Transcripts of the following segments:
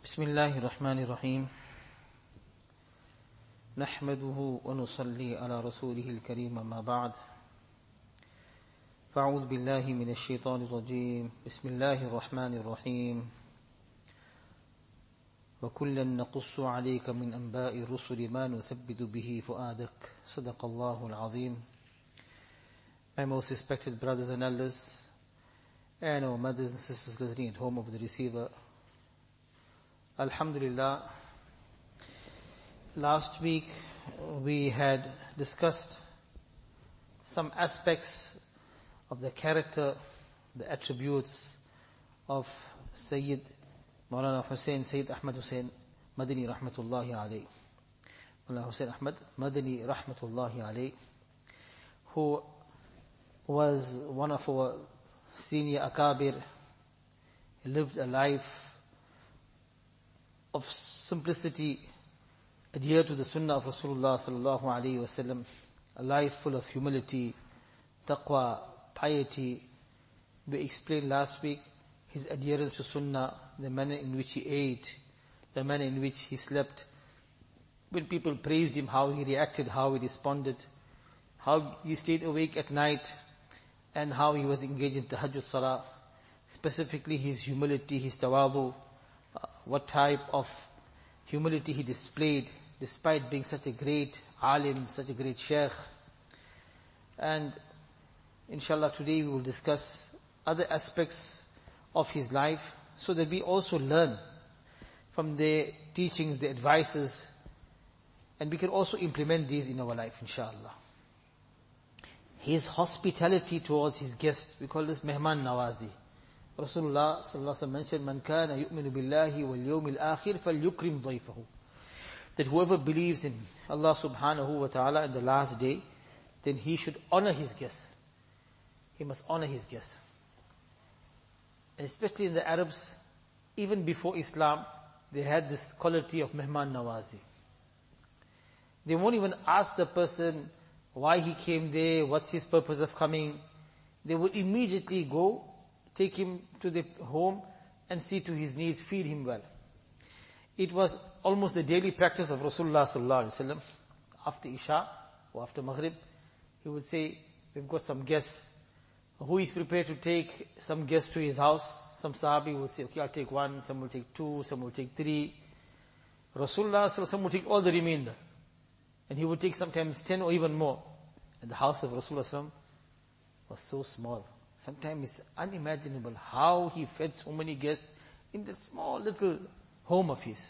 بسم الله الرحمن الرحيم نحمده ونصلي على رسوله الكريم ما بعد فأعوذ بالله من الشيطان الرجيم بسم الله الرحمن الرحيم وكلا نقص عليك من أنباء الرسل ما نثبت به فؤادك صدق الله العظيم. My most respected brothers and elders and our mothers and sisters listening at home over the receiver, Alhamdulillah, last week we had discussed some aspects of the character, the attributes of Sayyid Maulana Hussain, Sayyid Ahmad Hussain Madani Rahmatullahi alayhi. Maulana Hussain Ahmad Madani Rahmatullahi alayhi, who was one of our senior akabir. He lived a life of simplicity, adhere to the sunnah of Rasulullah sallallahu alaihi wasallam, a life full of humility, taqwa, piety. We explained last week his adherence to sunnah, the manner in which he ate, the manner in which he slept. When people praised him, how he reacted, how he responded, how he stayed awake at night, and how he was engaged in tahajjud salah. Specifically his humility, his tawadu, what type of humility he displayed despite being such a great alim, such a great sheikh. And inshallah today we will discuss other aspects of his life so that we also learn from their teachings, their advices, and we can also implement these in our life, inshallah. His hospitality towards his guests, we call this mehman nawazi. Rasulullah sallallahu alaihi wasallam mentioned, "Man kana yu'minu billahi wal yawmil akhir falyukrim dhayfahu." That whoever believes in Allah subhanahu wa ta'ala and the last day, then he should honor his guests. He must honor his guests. And especially in the Arabs, even before Islam, they had this quality of mehman nawazi. They won't even ask the person why he came there, what's his purpose of coming. They would immediately go, take him to the home and see to his needs, feed him well. It was almost the daily practice of Rasulullah sallallahu alaihi wasallam. After Isha or after Maghrib, he would say, "We've got some guests." Who is prepared to take some guests to his house? Some Sahabi will say, "Okay, I'll take one." Some will take two, some will take three. Rasulullah sallallahu alaihi wasallam would take all the remainder. And he would take sometimes 10 or even more. And the house of Rasulullah sallallahu alaihi wasallam was so small. Sometimes it's unimaginable how he fed so many guests in that small little home of his.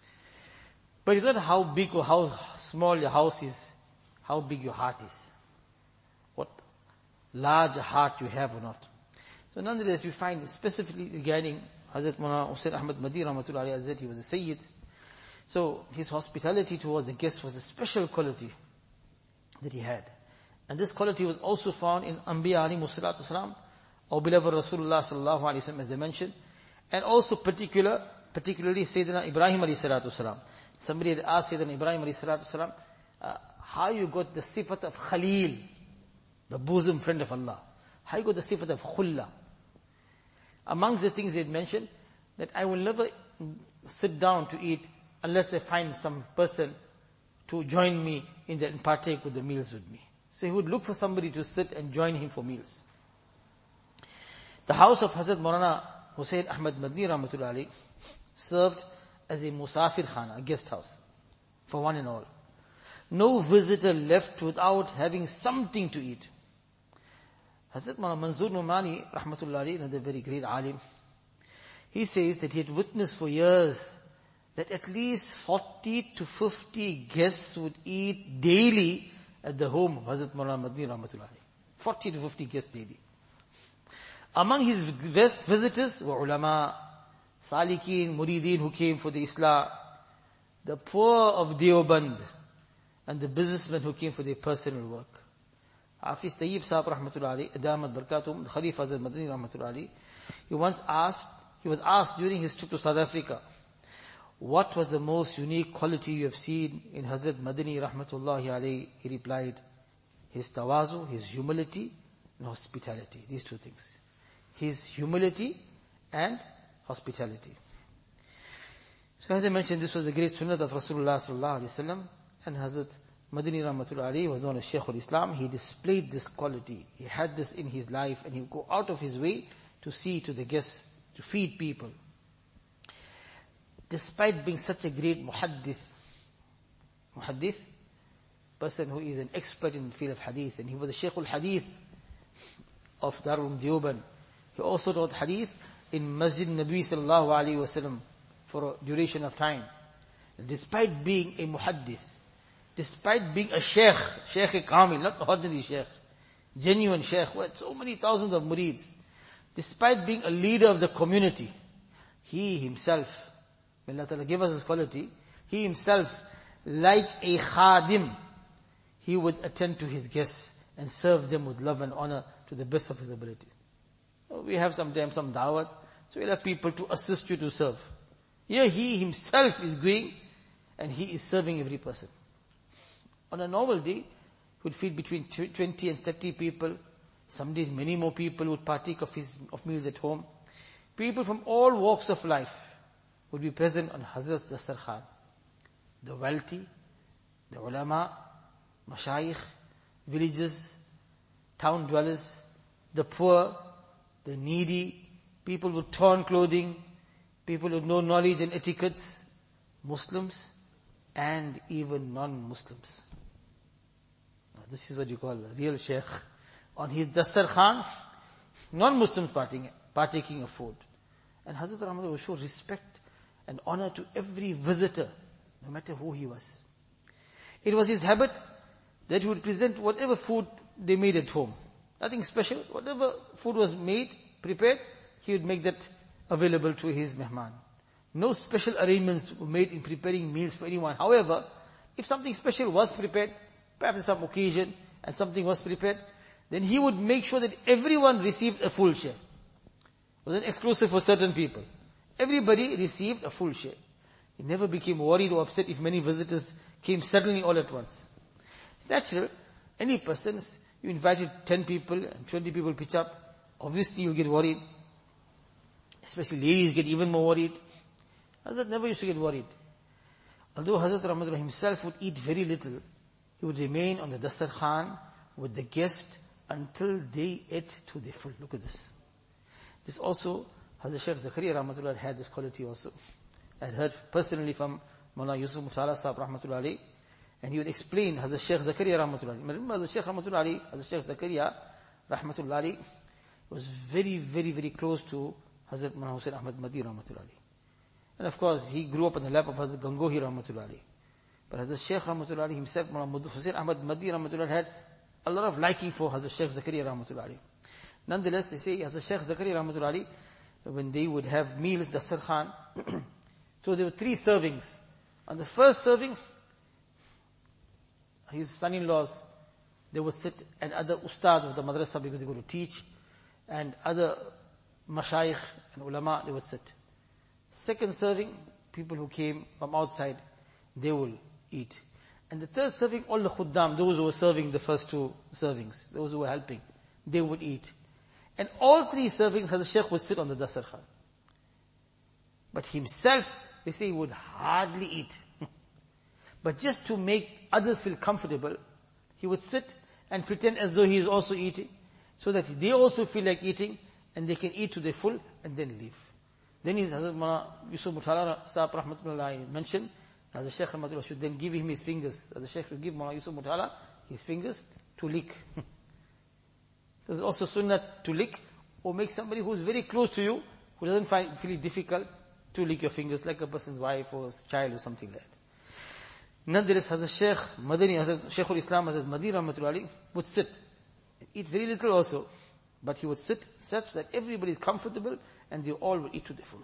But it's not how big or how small your house is, how big your heart is. What large heart you have or not. So nonetheless, we find specifically regarding Hazrat Maulana Hussain Ahmad Madani Rahmatullahi alayhi, that he was a Sayyid. So his hospitality towards the guests was a special quality that he had. And this quality was also found in Anbiya alayhi salatu wasalam, our beloved Rasulullah sallallahu alayhi wasallam, as they mentioned, and also particularly Sayyidina Ibrahim alayhi salatu wasalam. Somebody had asked Sayyidina Ibrahim alayhi salatu wasalam, how you got the sifat of Khalil, the bosom friend of Allah. How you got the sifat of Khulla. Amongst the things he had mentioned, that I will never sit down to eat unless I find some person to join me in that and partake with the meals with me. So he would look for somebody to sit and join him for meals. The house of Hazrat Maulana Hussain Ahmad Madani Rahmatullahi alayhi served as a musafir khana, a guest house, for one and all. No visitor left without having something to eat. Hazrat Maulana Manzoor Numani Rahmatullahi alayhi, another very great alim, he says that he had witnessed for years that at least 40 to 50 guests would eat daily at the home of Hazrat Maulana Madani Rahmatullahi. 40 to 50 guests daily. Among his best visitors were ulama, salikin, murideen who came for the Islah, the poor of Deoband, and the businessmen who came for their personal work. Hafiz Tayyib Sahab Rahmatullahi, Adamat Barakatum, the Khalifa Hazrat Madani Rahmatullahi, he was asked during his trip to South Africa, what was the most unique quality you have seen in Hazrat Madani Rahmatullahi alayhi? He replied, his tawazu, his humility and hospitality. These two things. His humility and hospitality. So as I mentioned, this was the great sunnah of Rasulullah sallallahu alaihi wasallam, and Hazrat Madani Rahmatullah alayhi was known as Shaykh al-Islam. He displayed this quality. He had this in his life, and he would go out of his way to see to the guests, to feed people. Despite being such a great muhaddith, person who is an expert in the field of hadith, and he was the Shaykh al-Hadith of Darul Deoband. He also taught hadith in Masjid Nabi sallallahu alaihi wasallam for a duration of time. And despite being a muhaddith, despite being a Shaykh Kamil, not ordinary Shaykh, genuine Shaykh with so many thousands of murids, despite being a leader of the community, he himself, may Allah Ta'ala give us this quality, he himself, like a khadim, he would attend to his guests and serve them with love and honor to the best of his ability. We have sometimes some da'wat, so we'll have people to assist you to serve. Here he himself is going and he is serving every person. On a normal day, he would feed between 20 and 30 people. Some days many more people would partake of meals at home. People from all walks of life would be present on Hazrat's Dastarkhan. The wealthy, the ulama, mashayikh, villagers, town dwellers, the poor, the needy, people with torn clothing, people with no knowledge and etiquettes, Muslims, and even non-Muslims. Now, this is what you call a real Shaykh. On his Dastarkhan, non-Muslims partaking of food. And Hazrat Rahmatullah would show respect and honor to every visitor, no matter who he was. It was his habit that he would present whatever food they made at home. Nothing special. Whatever food was made, prepared, he would make that available to his mehman. No special arrangements were made in preparing meals for anyone. However, if something special was prepared, perhaps on some occasion, and something was prepared, then he would make sure that everyone received a full share. It wasn't exclusive for certain people. Everybody received a full share. He never became worried or upset if many visitors came suddenly all at once. It's natural. Any person, you invited 10 people and 20 people pitch up, obviously you'll get worried. Especially ladies get even more worried. Hazrat never used to get worried. Although Hazrat Rahmatullah himself would eat very little, he would remain on the Dastarkhan with the guest until they ate to their full. Look at this. This also, Hazrat Shaykh Zakaria Rahmatullah had this quality also. I had heard personally from Mawlana Yusuf Mutala Sahib Rahmatullah alayhi, and he would explain Hazrat Shaykh Zakaria Rahmatullah alayhi. Remember Hazrat Shaykh Rahmatullah alayhi, Hazrat Shaykh Zakaria Rahmatullah alayhi was very, very, very close to Hazrat Mawlana Hussain Ahmad Madhi Rahmatullah alayhi. And of course, he grew up in the lap of Hazrat Gangohi Rahmatullah alayhi. But Hazrat Shaykh Rahmatullah alayhi himself, Mawlana Hussain Ahmad Madhi Rahmatullah had a lot of liking for Hazrat Shaykh Zakaria Rahmatullah alayhi. Nonetheless, they say Hazrat Shaykh Zakaria Rahmatullah alayhi, when they would have meals, Dastarkhan, so there were 3 servings. On the first serving, his son-in-laws, they would sit, and other ustads of the madrasa because they go to teach, and other mashayikh and ulama, they would sit. Second serving, people who came from outside, they will eat. And the third serving, all the khuddam, those who were serving the first 2 servings, those who were helping, they would eat. And all 3 servings, Hazrat Shaykh would sit on the Dastarkhan. But himself, they say he would hardly eat. But just to make others feel comfortable, he would sit and pretend as though he is also eating, so that they also feel like eating, and they can eat to their full, and then leave. Then Hazrat Mawlana Yusuf Mutala Sahib Rahmatullah mentioned, Hazrat Shaykh Rahmatullah should then give him his fingers. Hazrat Shaykh should give Mawlana Yusuf Mutala his fingers to lick. There's also sunnah to lick, or make somebody who's very close to you, who doesn't feel it difficult, to lick your fingers, like a person's wife or child or something like that. Nonetheless, Hazrat Shaykh Madani, Hazrat Shaykh al-Islam, Hazrat Madhi Rahmatullah alayhi would sit, eat very little also, but he would sit such that everybody is comfortable and they all would eat to the full.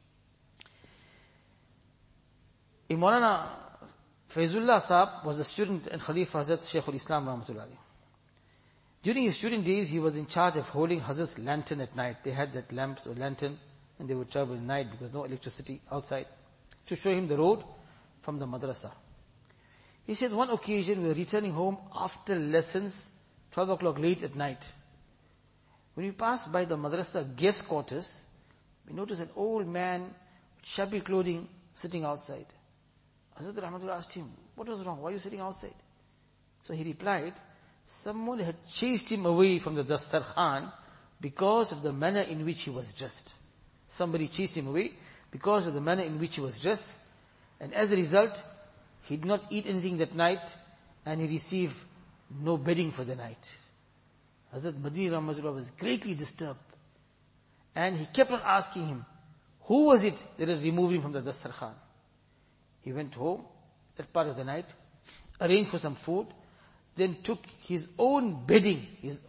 Maulana Faizullah Sahib was a student and Khalifa Hazrat Shaykh al-Islam Rahmatullah alayhi. During his student days, he was in charge of holding Hazrat's lantern at night. They had that lamp or lantern, and they would travel at night because no electricity outside, to show him the road from the madrasa. He says, one occasion we were returning home after lessons, 12 o'clock late at night. When we passed by the madrasa guest quarters, we noticed an old man with shabby clothing sitting outside. Hazrat Rahmatullah asked him, what was wrong? Why are you sitting outside? So he replied, someone had chased him away from the Dastarkhan because of the manner in which he was dressed. Somebody chased him away because of the manner in which he was dressed. And as a result, he did not eat anything that night and he received no bedding for the night. Hazrat Madini Rahmatullah was greatly disturbed. And he kept on asking him, who was it that had removed him from the Dastarkhan? He went home that part of the night, arranged for some food, then took his own bedding,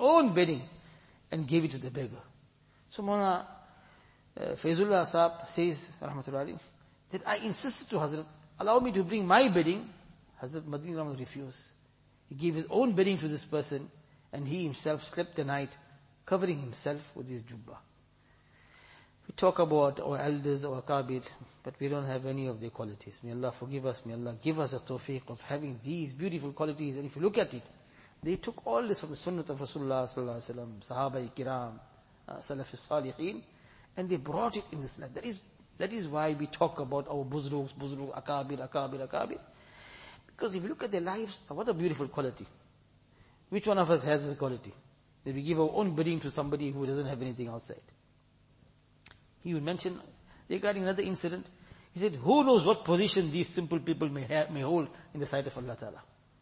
and gave it to the beggar. So Maulana Faizullah Sahab says, Rahmatullah alayhi, that I insisted to Hazrat, allow me to bring my bedding. Hazrat Madini Rahmatullah refused. He gave his own bedding to this person, and he himself slept the night, covering himself with his jubbah. We talk about our elders, our kabir, but we don't have any of their qualities. May Allah forgive us, may Allah give us a tawfiq of having these beautiful qualities. And if you look at it, they took all this from the sunnah of Rasulullah sallallahu alaihi wasallam, Sahaba kiram, Salaf salihin, and they brought it in this life. That is why we talk about our buzrugs, akabir. Because if you look at their lives, what a beautiful quality. Which one of us has this quality? That we give our own bedding to somebody who doesn't have anything outside. He would mention regarding another incident. He said, who knows what position these simple people may hold in the sight of Allah Ta'ala.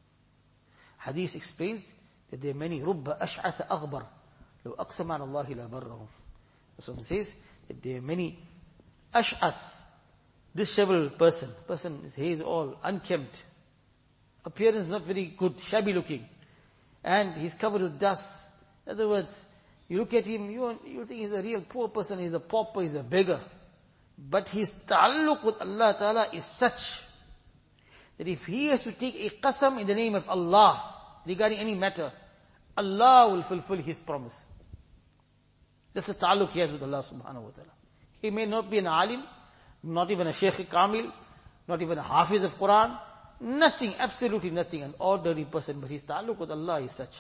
Hadith explains that there are many رُبَّ أَشْعَثَ أَغْبَرَ لَوْ أَقْسَمَ عَلَى اللَّهِ لَا بَرَّهُ. Rasul says that there are many ash'ath, disheveled person, his hair is all unkempt, appearance not very good, shabby looking, and he's covered with dust. In other words, you look at him, you think he's a real poor person, he's a pauper, he's a beggar. But his ta'alluq with Allah Ta'ala is such that if he has to take a qasam in the name of Allah regarding any matter, Allah will fulfill his promise. That's the ta'alluq he has with Allah subhanahu wa ta'ala. He may not be an alim, not even a Shaykh Kamil, not even a Hafiz of Quran, nothing, absolutely nothing, an ordinary person, but his ta'alluq with Allah is such.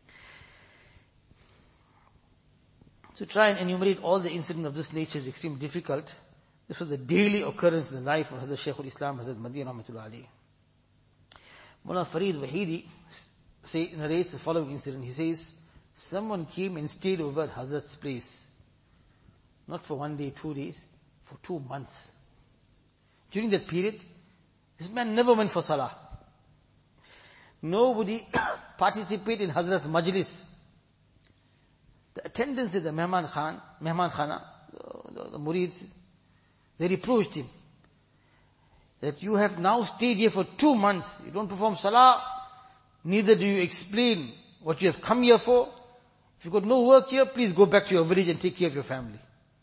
To try and enumerate all the incidents of this nature is extremely difficult. This was a daily occurrence in the life of Hazrat Shaykh al-Islam, Hazrat Madini Rahmatullah alayhi. Mullah Farid Wahidi narrates the following incident. He says, someone came and stayed over at Hazrat's place. Not for 1 day, 2 days, for 2 months. During that period, this man never went for salah. Nobody participated in Hazrat's majlis. The attendants at the Mehman Khana, the murids, they reproached him that you have now stayed here for 2 months. You don't perform salah, neither do you explain what you have come here for. If you've got no work here, please go back to your village and take care of your family.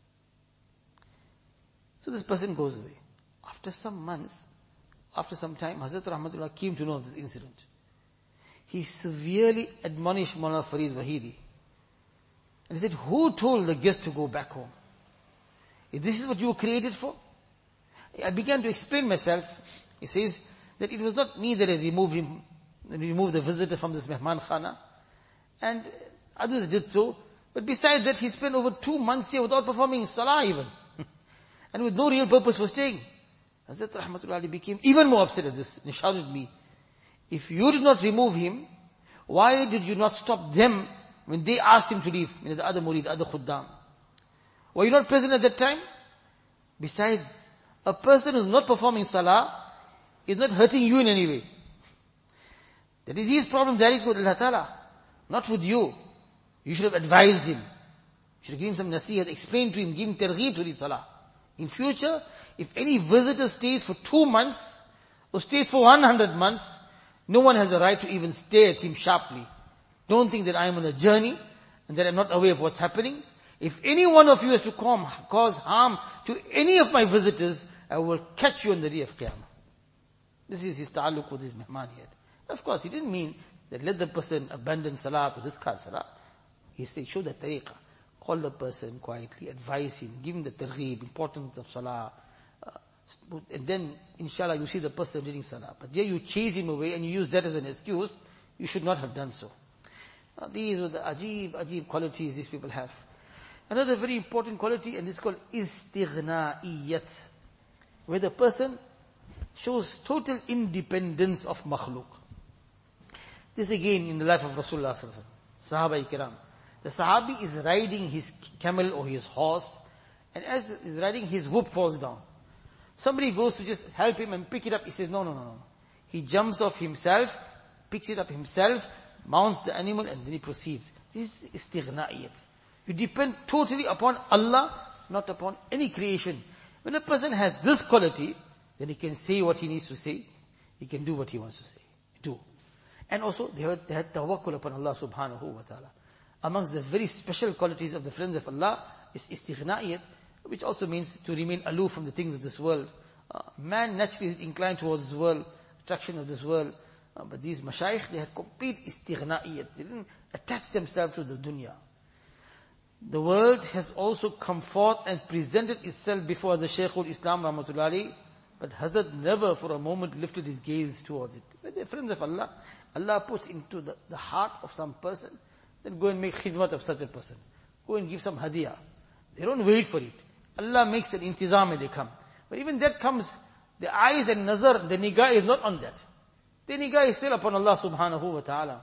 So this person goes away. After some months, after some time, Hazrat Rahmatullah came to know of this incident. He severely admonished Mullah Farid Wahidi. And he said, who told the guest to go back home? Is this what you were created for? I began to explain myself. He says that it was not me that had removed the visitor from this Mehman Khana. And others did so. But besides that, he spent over 2 months here without performing salah even. And with no real purpose for staying. Hazrat Rahmatullah became even more upset at this. And he shouted at me, if you did not remove him, why did you not stop them when they asked him to leave? The other murid, the other khuddam. Were you not present at that time? Besides, a person who is not performing salah is not hurting you in any way. That is his problem directly with Allah Ta'ala, not with you. You should have advised him. You should have given him some nasihat, explained to him, give him targheeb to the salah. In future, if any visitor stays for 2 months, or stays for 100 months, no one has a right to even stare at him sharply. Don't think that I am on a journey, and that I am not aware of what's happening. If any one of you has to cause harm to any of my visitors, I will catch you on the day of Qiyamah. This is his ta'alluq with his mehman here. Of course, he didn't mean that let the person abandon salah or discard salah. He said, show the tariqah. Call the person quietly, advise him, give him the targheeb, importance of salah. And then, inshallah, you see the person reading salah. But there you chase him away and you use that as an excuse. You should not have done so. These are the ajib qualities these people have. Another very important quality, and this is called istighna'iyat. where the person shows total independence of makhluk. This again in the life of Rasulullah sallallahu alaihi wasallam, Sahaba Ikram. The Sahabi is riding his camel or his horse, and as he's riding, his whip falls down. Somebody goes to just help him and pick it up. He says, no. He jumps off himself, picks it up himself, mounts the animal, and then he proceeds. This is istighna'iyat. You depend totally upon Allah, not upon any creation. When a person has this quality, then he can say what he needs to say. He can do what he wants to say. Do. And also, they had tawakkul upon Allah subhanahu wa ta'ala. Amongst the very special qualities of the friends of Allah is istighna'iyat, which also means to remain aloof from the things of this world. Man naturally is inclined towards this world, attraction of this world. But these mashayikh, they had complete istighna'iyat. They didn't attach themselves to the dunya. The world has also come forth and presented itself before the Shaykhul Islam Rahmatullahi, but Hazrat never for a moment lifted his gaze towards it. When they're friends of Allah, Allah puts into the heart of some person, then go and make khidmat of such a person. Go and give some hadiyah. They don't wait for it. Allah makes an intizam and they come. But even that comes, the eyes and nazar, the nigah is not on that. The nigah is still upon Allah subhanahu wa ta'ala.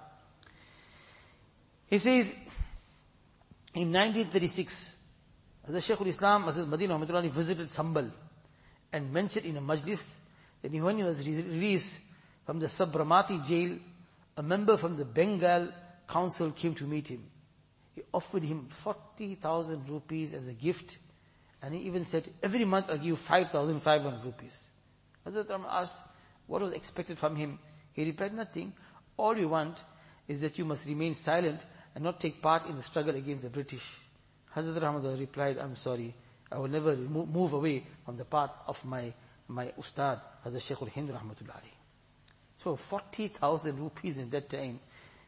He says, in 1936, as the Shaykhul Islam, Hazrat Madina Rahmatullahi visited Sambal and mentioned in a majlis that when he was released from the Sabramati jail, a member from the Bengal council came to meet him. He offered him 40,000 rupees as a gift, and he even said, every month I'll give you 5,500 rupees. Hazrat Rahman asked what was expected from him. He replied, nothing. All you want is that you must remain silent and not take part in the struggle against the British. Hazrat Rahman replied, I'm sorry, I will never move away from the path of my ustad, Hazrat Shaykhul Hind Rahmatullahi. So 40,000 rupees in that time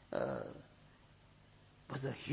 was a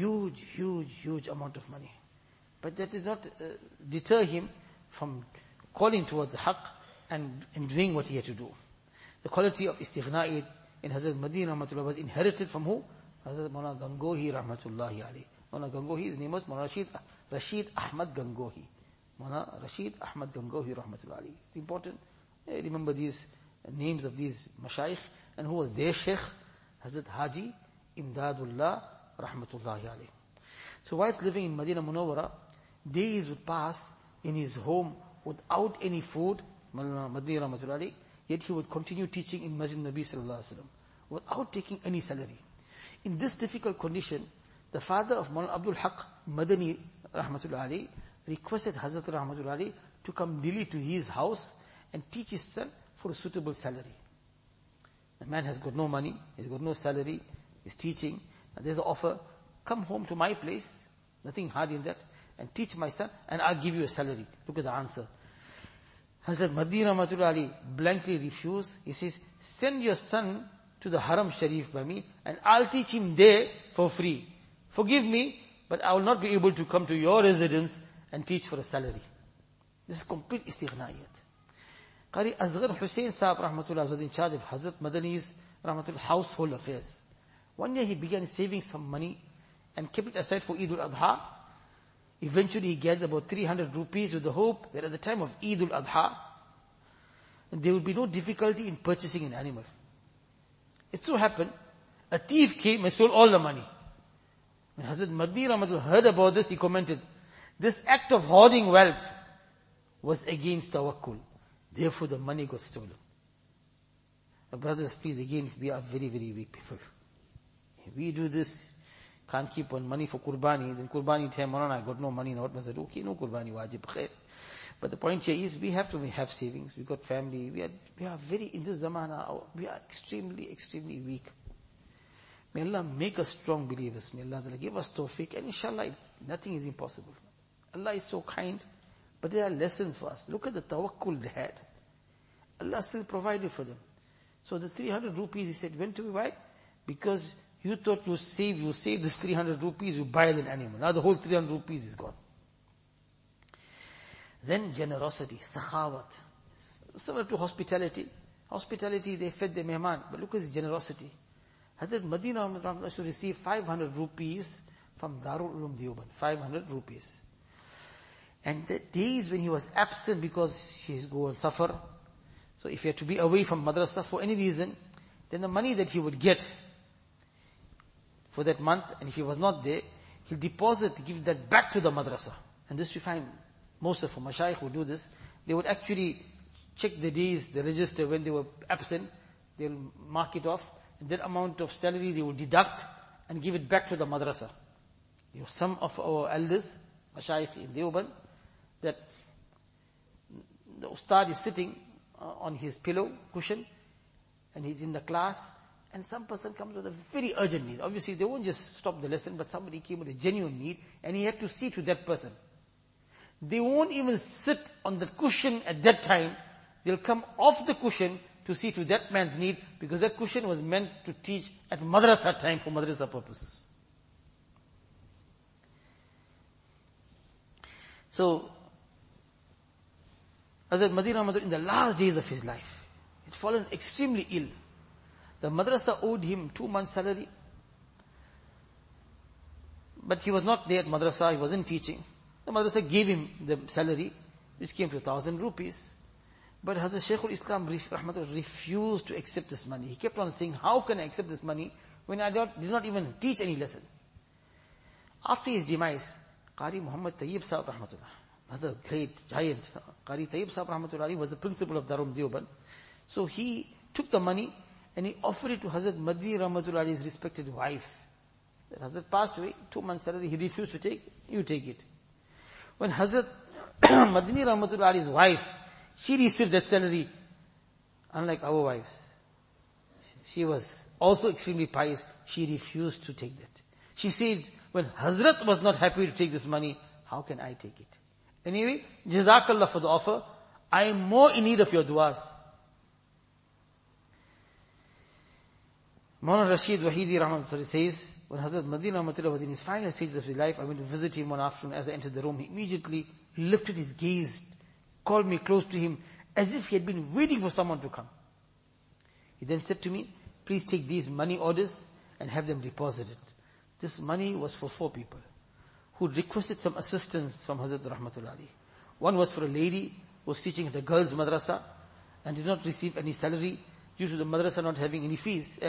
huge amount of money. But that did not deter him from calling towards the haqq and doing what he had to do. The quality of istighna'id in Hazrat Madina Rahmatullah was inherited from who? Hazrat Maulana Gangohi Rahmatullahi alayhi. Maulana Gangohi, his name was Maulana Rashid Ahmad Gangohi. Maulana Rashid Ahmad Gangohi Rahmatullahi alayhi. It's important. Remember these names of these mashayikh. And who was their sheikh? Hazrat Haji Imdadullah Rahmatullahi alayhi. So whilst living in Madinah Munawwara, days would pass in his home without any food, Maulana Madni Rahmatullahi, yet he would continue teaching in Masjid Nabi Sallallahu Alaihi Wasallam without taking any salary. In this difficult condition, the father of Maulana Abdul Haq Madani Rahmatullahi requested Hazrat Rahmatullahi to come daily to his house and teach his son for a suitable salary. The man has got no money, he's got no salary, he's teaching, and there's an offer, come home to my place, nothing hard in that, and teach my son, and I'll give you a salary. Look at the answer. Hazrat Madni Rahmatullahi blankly refused. He says, send your son to the Haram Sharif by me, and I'll teach him there for free. Forgive me, but I will not be able to come to your residence and teach for a salary. This is complete istighna'iyat. Qari Asghar Hussain Sahab Rahmatullah was in charge of Hazrat Madani's Rahmatullah household affairs. One day he began saving some money and kept it aside for Eid al-Adha. Eventually he gathered about 300 rupees with the hope that at the time of Eid al-Adha, there would be no difficulty in purchasing an animal. It so happened, a thief came and stole all the money. When Hazrat Madni Rahmatullah heard about this, he commented, this act of hoarding wealth was against tawakkul. Therefore the money got stolen. Brothers, please, again, we are very weak people. If we do this, can't keep on money for Qurbani, then Qurbani time, I got no money, now what must I do? Okay, no Qurbani wajib, khair. But the point here is, we have to have savings, we got family, we are very, in this zamana, we are extremely weak. May Allah make us strong believers. May Allah give us tawfiq, and inshallah, nothing is impossible. Allah is so kind, but there are lessons for us. Look at the tawakkul they had. Allah still provided for them. So the 300 rupees, he said, went to me, why? Because you thought you save this 300 rupees, you buy an animal. Now the whole 300 rupees is gone. Then generosity, sakhawat. Similar to hospitality. Hospitality, they fed the mehman. But look at his generosity. Hazrat Madina used to receive 500 rupees from Darul Ulum Deoband. 500 rupees. And the days when he was absent because he go on safar, so if he had to be away from madrasa for any reason, then the money that he would get for that month, and if he was not there, he'll deposit, give that back to the madrasa. And this we find most of our mashayikh who do this. They would actually check the days, the register when they were absent, they'll mark it off, and that amount of salary they will deduct and give it back to the madrasa. You know, some of our elders, mashayikh in Deoband, that the ustad is sitting on his pillow cushion, and he's in the class, and some person comes with a very urgent need. Obviously, they won't just stop the lesson, but somebody came with a genuine need, and he had to see to that person. They won't even sit on the cushion at that time. They'll come off the cushion to see to that man's need, because that cushion was meant to teach at madrasa time for madrasa purposes. So, Hazrat Madhi Rahmatullah, in the last days of his life, had fallen extremely ill. The madrasa owed him 2 months' salary. But he was not there at madrasa, he wasn't teaching. The madrasa gave him the salary, which came to 1,000 rupees. But Hazrat Shaykhul Islam Rahmatullah refused to accept this money. He kept on saying, how can I accept this money when I did not even teach any lesson? After his demise, Qari Muhammad Tayyib Sahib Rahmatullah, another great giant, Qari Tayyib Sahib Rahmatullah was the principal of Darul Deoband. So he took the money and he offered it to Hazrat Madhi Rahmatullah's respected wife. That Hazrat passed away, 2 months salary, he refused to take, you take it. When Hazrat Madini Rahmatullah's wife, she received that salary, unlike our wives, she was also extremely pious, she refused to take that. She said, when Hazrat was not happy to take this money, how can I take it? Anyway, Jazakallah for the offer, I am more in need of your du'as. Maulana Rashid Wahidi Rahmatullah says, when Hazrat Madhi Rahmatullah was in his final stages of his life, I went to visit him one afternoon. As I entered the room, he immediately lifted his gaze, called me close to him, as if he had been waiting for someone to come. He then said to me, please take these money orders and have them deposited. This money was for 4 people who requested some assistance from Hazrat Rahmatullah. One was for a lady who was teaching at the girls' madrasa and did not receive any salary due to the madrasa not having any fees.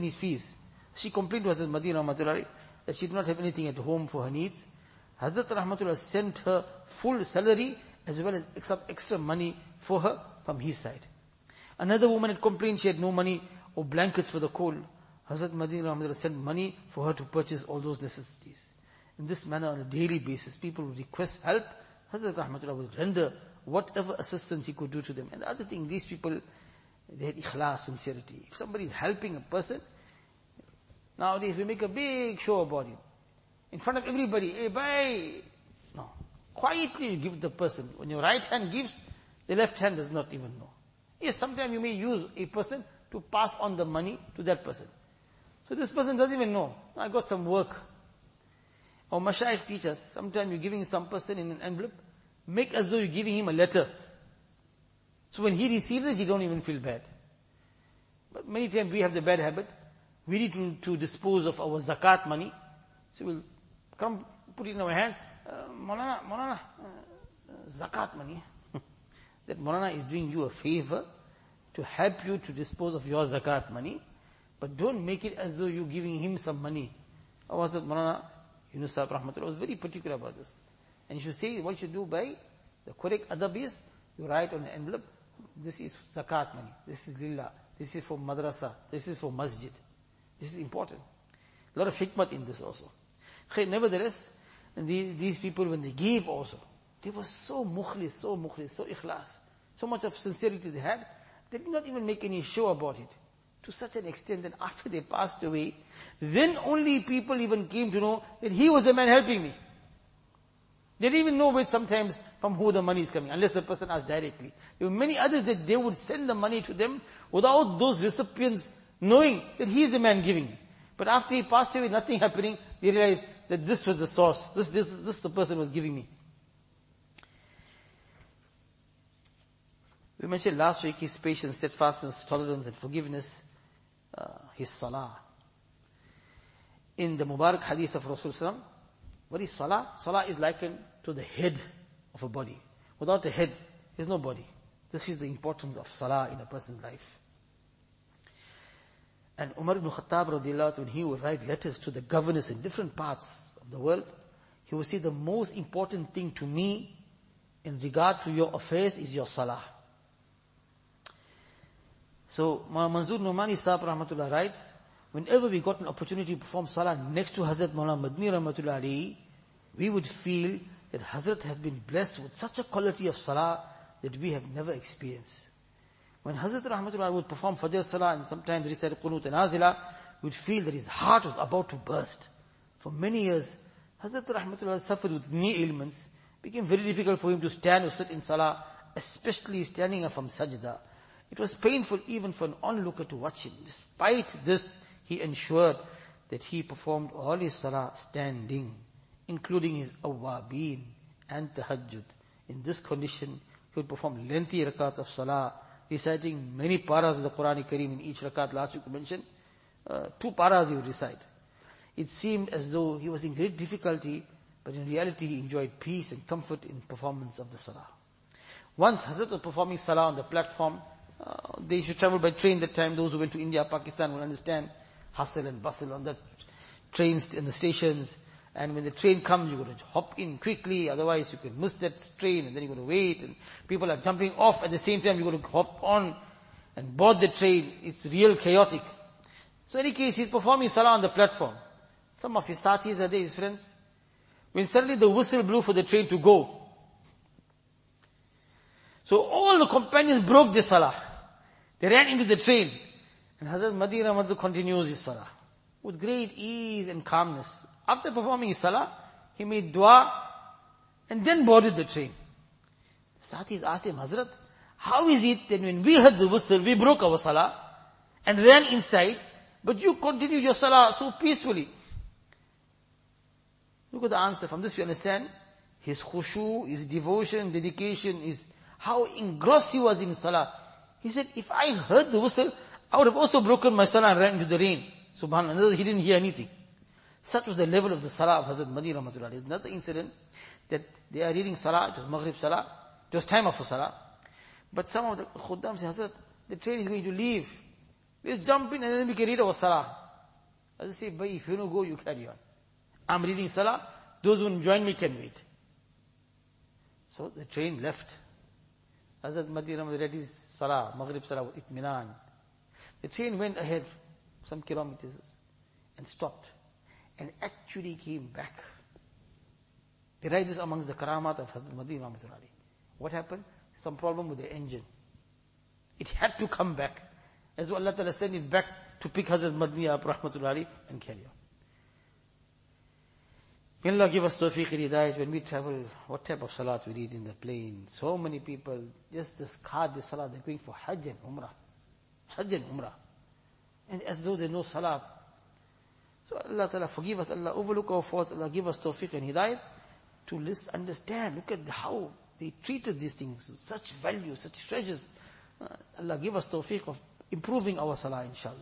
She complained to Hazrat Madhi Rahmatullah that she did not have anything at home for her needs. Hazrat Rahmatullah sent her full salary as well as some extra money for her from his side. Another woman had complained she had no money or blankets for the cold. Hazrat Madhi Rahmatullah sent money for her to purchase all those necessities. In this manner, on a daily basis, people would request help. Hazrat Rahmatullah would render whatever assistance he could do to them. And the other thing, these people, they had ikhlas, sincerity. If somebody is helping a person, nowadays we make a big show about it. In front of everybody, hey, bye. No. Quietly you give the person. When your right hand gives, the left hand does not even know. Yes, sometimes you may use a person to pass on the money to that person. So this person doesn't even know. I got some work. Our mashayikh teach us, sometimes you're giving some person in an envelope, make as though you're giving him a letter. So when he receives it, he don't even feel bad. But many times we have the bad habit. We need to dispose of our zakat money. So we'll come, put it in our hands. Maulana, zakat money. That Maulana is doing you a favor to help you to dispose of your zakat money. But don't make it as though you're giving him some money. Or was it Maulana Yunus Sahib Rahmatullah was very particular about this. And you should say what you do by, the correct adab is, you write on an envelope, this is zakat money, this is lillah, this is for madrasa, this is for masjid. This is important. A lot of hikmat in this also. Nevertheless, these people when they gave also, they were so mukhlis, so ikhlas, so much of sincerity they had, they did not even make any show about it. To such an extent that after they passed away, then only people even came to know that he was the man helping me. They didn't even know sometimes from who the money is coming, unless the person asked directly. There were many others that they would send the money to them without those recipients knowing that he is the man giving. But after he passed away, nothing happening, they realized that this was the source. This the person was giving me. We mentioned last week his patience, steadfastness, tolerance and forgiveness, his salah. In the Mubarak hadith of Rasulullah, what is salah? Salah is likened to the head of a body. Without a head, there's no body. This is the importance of salah in a person's life. And Umar ibn Khattab radiallahu anhu, when he would write letters to the governors in different parts of the world, he would say, the most important thing to me in regard to your affairs is your salah. So, Manzoor Nomani Sahib rahmatullah writes, whenever we got an opportunity to perform salah next to Hazrat Maulana Madni rahmatullah alayhi, we would feel that Hazrat has been blessed with such a quality of salah that we have never experienced. When Hazrat rahmatullah would perform Fajr salah and sometimes recite Qunut and Nazila, we would feel that his heart was about to burst. For many years, Hazrat rahmatullah suffered with knee ailments. It became very difficult for him to stand or sit in salah, especially standing up from sajda. It was painful even for an onlooker to watch him. Despite this, he ensured that he performed all his salah standing, including his awwabin and tahajjud. In this condition, he would perform lengthy rakats of salah, reciting many paras of the Quran Kareem in each rakat. Last week we mentioned, 2 paras he would recite. It seemed as though he was in great difficulty, but in reality he enjoyed peace and comfort in performance of the salah. Once Hazrat was performing salah on the platform. They used to travel by train that time. Those who went to India, Pakistan will understand hustle and bustle on the trains in the stations. And when the train comes, you've got to hop in quickly, otherwise you can miss that train, and then you've got to wait, and people are jumping off at the same time, you've got to hop on and board the train. It's real chaotic. So in any case, he's performing salah on the platform. Some of his sathis are there, his friends. When suddenly the whistle blew for the train to go. So all the companions broke their salah. They ran into the train. And Hazrat Madni Rahmatullah continues his salah with great ease and calmness. After performing his salah, he made dua and then boarded the train. The Sathis asked him, Hazrat, how is it that when we heard the whistle, we broke our salah and ran inside, but you continued your salah so peacefully? Look at the answer. From this we understand his khushu, his devotion, dedication, is how engrossed he was in salah. He said, if I heard the whistle, I would have also broken my salah and ran into the rain. Subhanallah, he didn't hear anything. Such was the level of the salah of Hazrat Madni Rahmatullah. There's another incident that they are reading salah, it was Maghrib salah, it was time of salah. But some of the khuddam say, Hazrat, the train is going to leave. Let's jump in and then we can read our salah. I say, bhai, if you don't go, you carry on. I'm reading salah, those who join me can wait. So the train left. Hazrat Madni Rahmatullah read his salah, Maghrib salah with itminan. The train went ahead some kilometers and stopped and actually came back. They write this amongst the karamat of Hazrat Madni Rahmatullah. What happened? Some problem with the engine. It had to come back. As though Allah Ta'ala sent it back to pick Hazrat Madni up Rahmatullah and carry on. May Allah give us tawfiq and hidayat. When we travel, what type of salat we read in the plane? So many people just discard the salah. They're going for Hajj and Umrah. Hajj and Umrah. And as though there's no salah. So Allah Ta'ala forgive us. Allah overlook our faults. Allah give us tawfiq and hidayat to understand. Look at how they treated these things with such value, such treasures. Allah give us tawfiq of improving our salah, inshallah.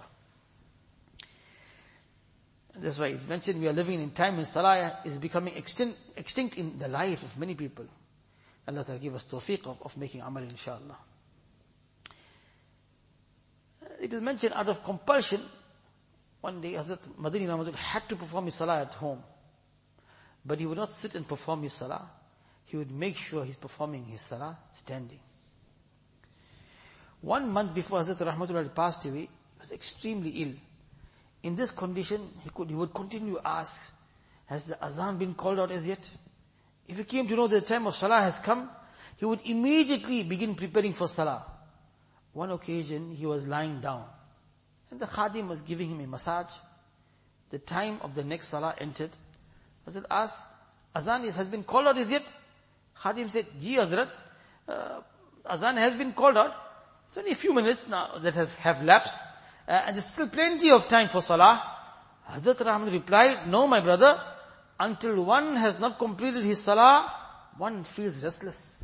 That's why it's mentioned we are living in time when salah is becoming extinct in the life of many people. Allah Ta'ala give us tawfiq of making amal, inshallah. It is mentioned out of compulsion, one day Hazrat Madni Rahmatullah had to perform his salah at home. But he would not sit and perform his salah. He would make sure he's performing his salah standing. 1 month before Hazrat Rahmatullah passed away, he was extremely ill. In this condition, he would continue to ask, has the azan been called out as yet? If he came to know that the time of salah has come, he would immediately begin preparing for salah. One occasion, he was lying down, and the khadim was giving him a massage. The time of the next salah entered. Hazrat asked, azan has been called out as yet? Khadim said, Ji Hazrat, azan has been called out. It's only a few minutes now that have lapsed. And there's still plenty of time for salah. Hazrat Rahman replied, no my brother, until one has not completed his salah, one feels restless.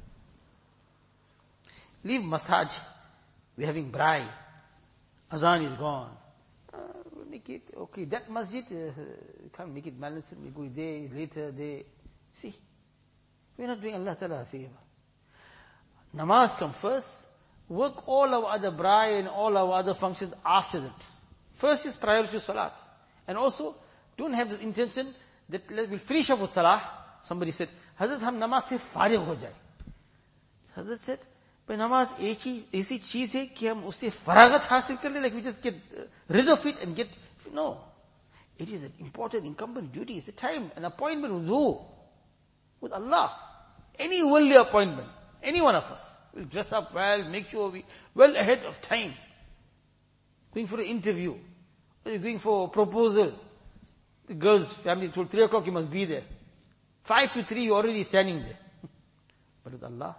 Leave massage. We're having braai. Azan is gone. We'll make it, okay, that masjid, can't make it balanced. We go there, later there. See? We're not doing Allah Ta'ala a favor. Namaz come first, work all our other braai and all our other functions after that. First is priority to salat. And also, don't have this intention that we'll finish off with salah. Somebody said, Hazrat, hum namaz se farigh ho jaye. Hazrat said, but namaz aisi cheez hai ki hum usse faragat hasil kar le, like we just get rid of it and get, no. It is an important incumbent duty. It's a time, an appointment with who? With Allah. Any worldly appointment. Any one of us. We'll dress up well, make sure we well ahead of time. Going for an interview. Or you're going for a proposal. The girl's family told 3 o'clock you must be there. 5 to 3 you're already standing there. But with Allah,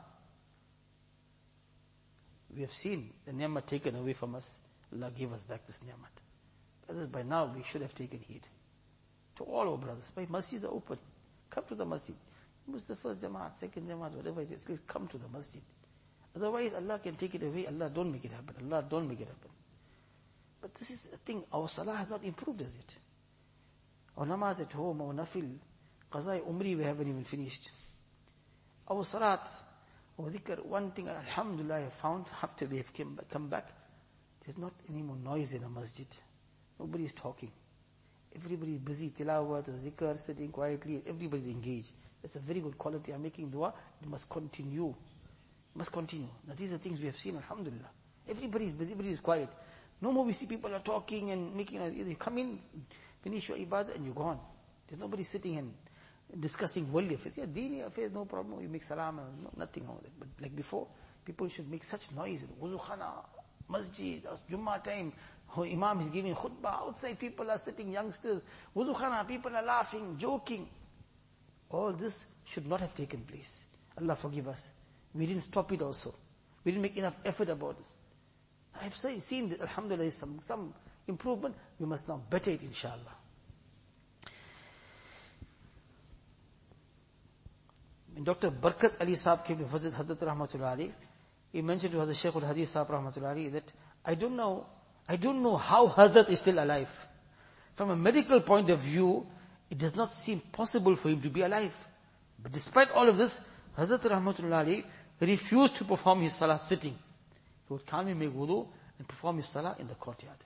we have seen the ni'mat taken away from us. Allah gave us back this ni'mat. Brothers, by now we should have taken heed. To all our brothers, my masjids are open. Come to the masjid. It was the first Jamaat, second Jamaat, whatever it is. Please come to the masjid. Otherwise Allah can take it away. Allah don't make it happen. Allah don't make it happen. But this is a thing, our salah has not improved as yet. Our namaz at home, our nafil, qazai, umri, we haven't even finished. Our salat, our dhikr, one thing, alhamdulillah, I found after we have come back, there's not any more noise in the masjid. Nobody is talking. Everybody is busy, tilawat, zikr, sitting quietly, everybody is engaged. That's a very good quality. I'm making dua, it must continue. It must continue. Now these are things we have seen, alhamdulillah. Everybody is busy, everybody is quiet. No more we see people are talking and making, you come in, finish your ibadah and you're gone. There's nobody sitting and discussing worldly affairs. Yeah, dini affairs, no problem. You make salam, no, nothing wrong with it. But like before, people should make such noise. Wuzu khana, masjid, Jummah time, Imam is giving khutbah, outside people are sitting, youngsters, wuzu khana, people are laughing, joking. All this should not have taken place. Allah forgive us. We didn't stop it also. We didn't make enough effort about this. I have seen that, alhamdulillah, some improvement. We must now better it, inshallah. When Dr. Barkat Ali Saab came to visit Hazrat Rahmatullah Ali, he mentioned to Hazrat Shaykh al-Hadith Saab Rahmatullah Ali that I don't know how Hazrat is still alive. From a medical point of view, it does not seem possible for him to be alive. But despite all of this, Hazrat Rahmatullah Ali refused to perform his salah sitting. He would calmly make wudu and perform his salah in the courtyard.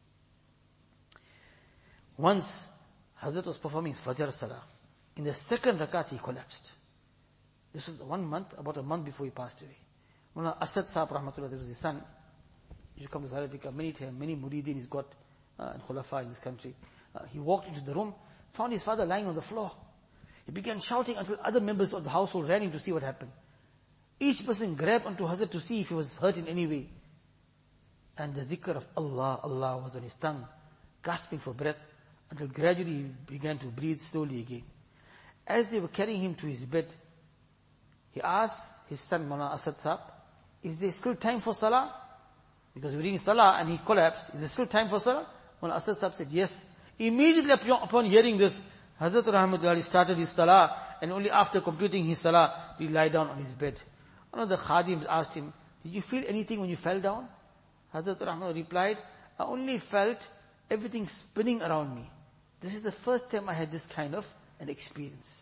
Once, Hazrat was performing his Fajr salah. In the second rakat, he collapsed. This was about a month before he passed away. Mullah Asad Saab Rahmatullah, there was his son. He used to come to South Africa many times, many muridin he's got, and khulafa in this country. He walked into the room, found his father lying on the floor. He began shouting until other members of the household ran in to see what happened. Each person grabbed onto Hazrat to see if he was hurt in any way. And the dhikr of Allah, Allah was on his tongue, gasping for breath, until gradually he began to breathe slowly again. As they were carrying him to his bed, he asked his son, Mullah Asad Saab, is there still time for salah? Because we're reading salah and he collapsed. Is there still time for salah? Mullah Asad Saab said, yes. Immediately upon hearing this, Hazrat Rahmatullah started his salah, and only after completing his salah, he lie down on his bed. One of the khadims asked him, did you feel anything when you fell down? Hazrat Rahmatullah replied, I only felt everything spinning around me. This is the first time I had this kind of an experience.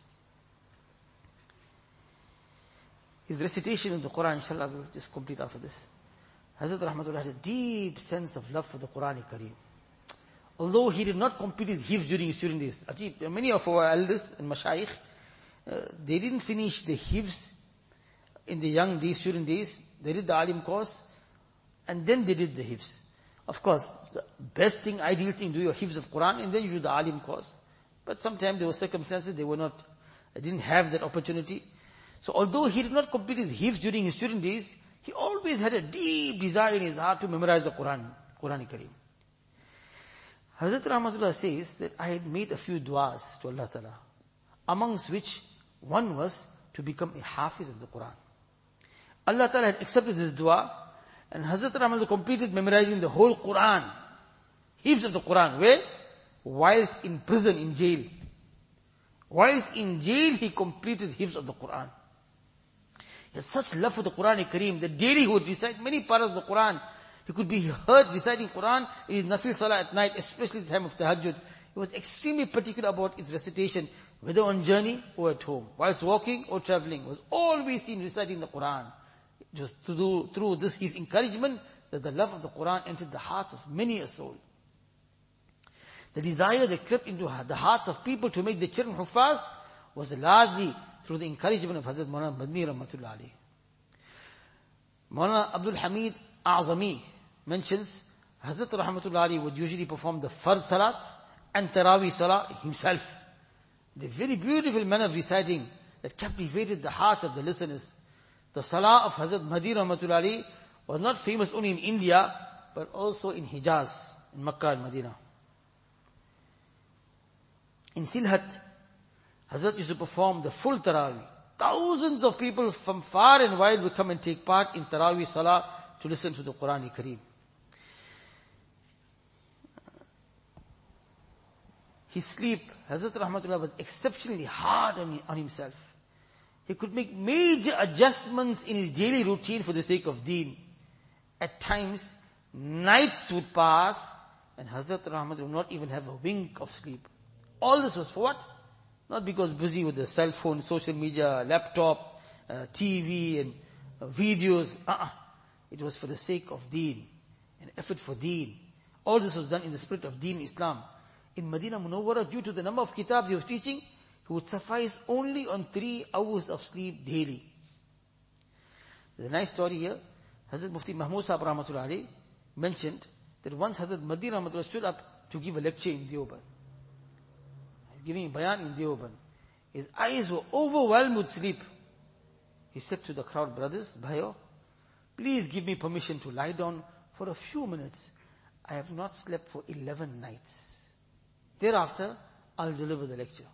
His recitation of the Quran, inshallah, will just complete after this. Hazrat Rahmatullah had a deep sense of love for the Quran Kareem. Although he did not complete his hifz during his student days. Ajib, many of our elders and mashayikh, they didn't finish the hifz in the young days, student days. They did the alim course, and then they did the hifz. Of course, the best thing, ideal thing, do your hifz of Quran, and then you do the alim course. But sometimes there were circumstances, they didn't have that opportunity. So although he did not complete his hifz during his student days, he always had a deep desire in his heart to memorize the Quran Kareem. Hazrat Rahmatullah says that I had made a few du'as to Allah Ta'ala, amongst which one was to become a hafiz of the Quran. Allah Ta'ala had accepted this dua, and Hazrat Rahmatullah completed memorizing the whole Quran, hifz of the Quran. Where? Whilst in prison, in jail. Whilst in jail, he completed hifz of the Quran. He had such love for the Quran Kareem that daily he would recite many paras of the Quran. He could be heard reciting Quran in his nafil salah at night, especially the time of tahajjud. He was extremely particular about its recitation. whether on journey or at home, whilst walking or traveling, was always seen reciting the Quran. It was through this, his encouragement, that the love of the Quran entered the hearts of many a soul. The desire that crept into the hearts of people to make their children Huffaz was largely through the encouragement of Hazrat Maulana Madni Rahmatullah alayhi. Maulana Abdul Hamid A'zami mentions Hazrat Rahmatullah alayhi would usually perform the Farz Salat and Taraweeh Salah himself. The very beautiful manner of reciting that captivated the hearts of the listeners. The Salah of Hazrat Mahdi Rahmatullah alayhi was not famous only in India, but also in Hijaz, in Makkah and Medina. In Silhat, Hazrat used to perform the full Taraweeh. Thousands of people from far and wide would come and take part in Taraweeh Salah to listen to the Quran Kareem. His sleep, Hazrat Rahmatullah was exceptionally hard on himself. He could make major adjustments in his daily routine for the sake of deen. At times, nights would pass and Hazrat Rahmatullah would not even have a wink of sleep. All this was for what? Not because busy with the cell phone, social media, laptop, TV and videos. It was for the sake of deen, an effort for deen. All this was done in the spirit of deen Islam. In Medina Munawwara, due to the number of kitabs he was teaching, he would suffice only on 3 hours of sleep daily. There's a nice story here. Hazrat Mufti Mahmud Sahib Rahmatullah alayhi mentioned that once Hazrat Madni Rahmatullah stood up to give a lecture in Deoband. Giving a bayan in Deoband. His eyes were overwhelmed with sleep. He said to the crowd, brothers, bhayo, please give me permission to lie down for a few minutes. I have not slept for 11 nights. Thereafter, I'll deliver the lecture.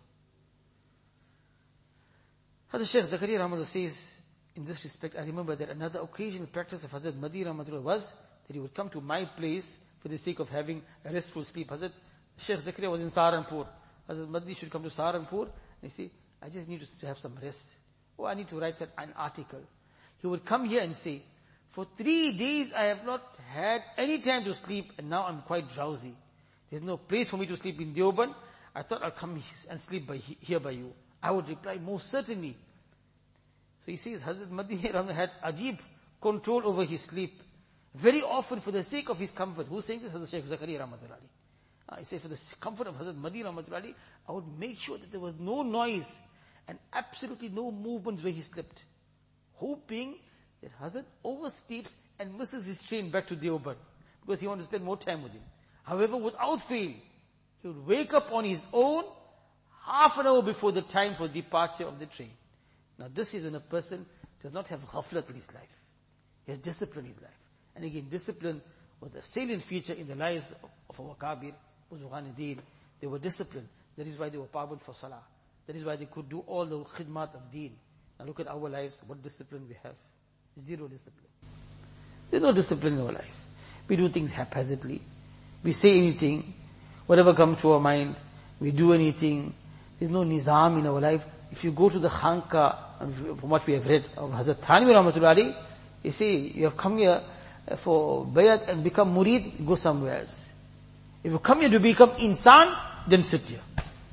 Hazrat Shaykh Zakaria Rahmatullah says, in this respect, I remember that another occasional practice of Hazrat Madni Rahmatullah was that he would come to my place for the sake of having a restful sleep. Hazrat Shaykh Zakaria was in Saharanpur. Hazrat Madni should come to Saharanpur and he say, I just need to have some rest. Oh, I need to write an article. He would come here and say, for 3 days I have not had any time to sleep and now I'm quite drowsy. There's no place for me to sleep in Deoband. I thought I'll come and sleep here by you. I would reply, most certainly. So he says, Hazrat Madni had ajib control over his sleep. Very often for the sake of his comfort. Who's saying this? Hazrat Shaykh Zakaria Rahmatullah alayhi. I say for the comfort of Hazrat Madni Rahmatullah alayhi, I would make sure that there was no noise and absolutely no movements where he slept. Hoping that Hazrat oversleeps and misses his train back to Deoband because he wants to spend more time with him. However, without fail, he would wake up on his own half an hour before the time for departure of the train. Now this is when a person does not have ghaflat in his life. He has discipline in his life. And again, discipline was a salient feature in the lives of our Kabir, Buzurgan-e-Deen. They were disciplined. That is why they were powered for Salah. That is why they could do all the khidmat of Deen. Now look at our lives, what discipline we have. Zero discipline. There's no discipline in our life. We do things haphazardly. We say anything, whatever comes to our mind, we do anything. There's no nizam in our life. If you go to the Khanka, from what we have read of Hazrat Thanvi Rahmatullah alayhi, you say, you have come here for bayat and become murid, go somewhere else. If you come here to become insan, then sit here.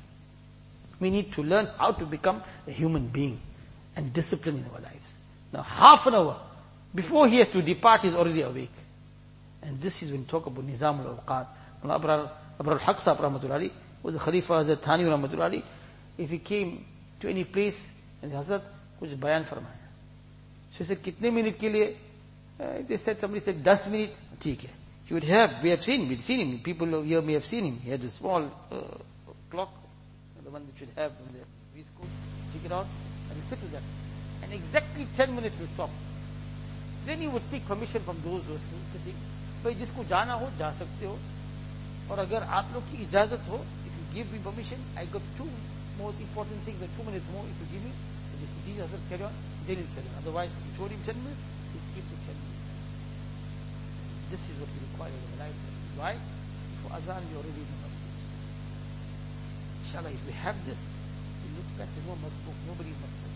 We need to learn how to become a human being and discipline in our lives. Now half an hour before he has to depart, he is already awake. And this is when we talk about Nizam al-Awqat. Abrar al-Haq Sahib Rahmatullah alayhi was the Khalifa Hazrat Thani Rahmatullah alayhi. If he came to any place and Hazrat, kuch bayan farmaya. So he said, kitne minute ke liye? They said, somebody said, 10 minutes. Theek hai. He would have, we've seen him. People here may have seen him. He had a small clock, the one that should have in the waistcoat. Take it out and he sit with that. And exactly 10 minutes will stop. Then he would seek permission from those who are sitting. भाई जिसको जाना हो जा सकते हो और अगर आप लोग की इजाजत हो, if you give me permission, I got 2 more important things, 2 minutes more if you give me. If the teacher says carry on, then he'll carry on. Otherwise, if you told him 10 minutes, he'll keep to 10 minutes. This is what we require in our life. Why? For azan, we already in the masjid. Inshallah, if we have this, we look back, there's no masbook, nobody is masbook.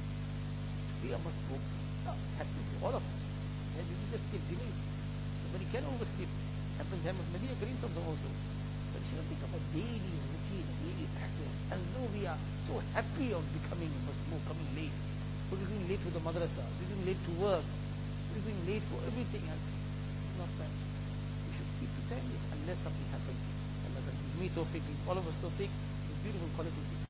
We are masbook. Happening to all of us. And we just keep delaying. Somebody can oversleep. Happens to Nabi Kareem also. But We should think of a daily routine, a daily practice, as though we are so happy of becoming a Muslim, coming late. We're being late for the madrasa, we're being late to work, we're being late for everything else. It's not right. We should keep pretending unless something happens. Allah will give me tawfiq, give all of us tawfiq, with beautiful qualities.